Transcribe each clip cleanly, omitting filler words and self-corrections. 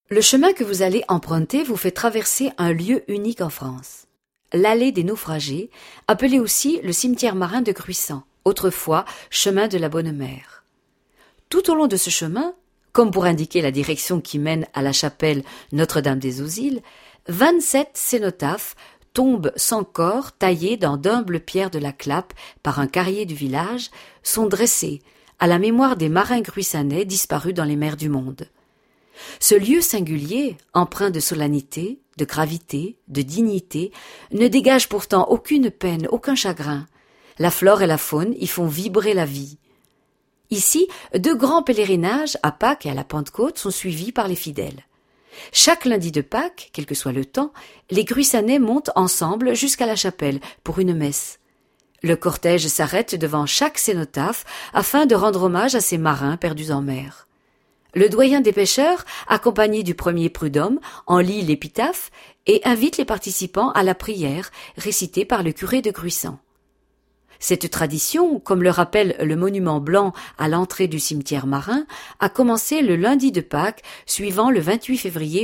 Le chemin que vous allez emprunter vous fait traverser un lieu unique en France. L'allée des naufragés, appelée aussi le cimetière marin de Gruissan, autrefois chemin de la Bonne Mère. Tout au long de ce chemin, comme pour indiquer la direction qui mène à la chapelle Notre-Dame-des-Auxils, 27 cénotaphes tombes sans corps taillés dans d'humbles pierres de la Clappe par un carrier du village sont dressés à la mémoire des marins gruissanais disparus dans les mers du monde. Ce lieu singulier, empreint de solennité, de gravité, de dignité, ne dégage pourtant aucune peine, aucun chagrin. La flore et la faune y font vibrer la vie. Ici, 2 grands pèlerinages, à Pâques et à la Pentecôte, sont suivis par les fidèles. Chaque lundi de Pâques, quel que soit le temps, les Gruissanais montent ensemble jusqu'à la chapelle pour une messe. Le cortège s'arrête devant chaque cénotaphe afin de rendre hommage à ces marins perdus en mer. Le doyen des pêcheurs, accompagné du premier prud'homme, en lit l'épitaphe et invite les participants à la prière récitée par le curé de Gruissan. Cette tradition, comme le rappelle le monument blanc à l'entrée du cimetière marin, a commencé le lundi de Pâques suivant le 28 février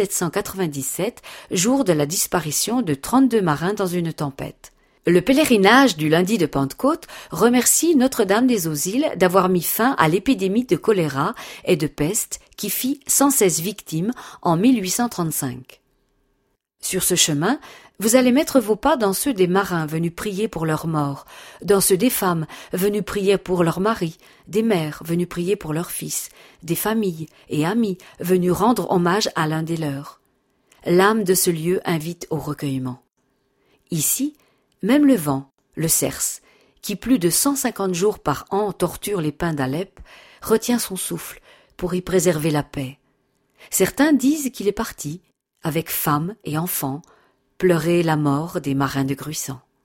1797, jour de la disparition de 32 marins dans une tempête. Le pèlerinage du lundi de Pentecôte remercie Notre-Dame-des-Auxils d'avoir mis fin à l'épidémie de choléra et de peste qui fit 116 victimes en 1835. Sur ce chemin, vous allez mettre vos pas dans ceux des marins venus prier pour leurs morts, dans ceux des femmes venues prier pour leurs maris, des mères venues prier pour leurs fils, des familles et amis venus rendre hommage à l'un des leurs. L'âme de ce lieu invite au recueillement. Ici, même le vent, le cerce, qui plus de 150 jours par an torture les pins d'Alep, retient son souffle pour y préserver la paix. Certains disent qu'il est parti, avec femmes et enfants, pleurer la mort des marins de Gruissan.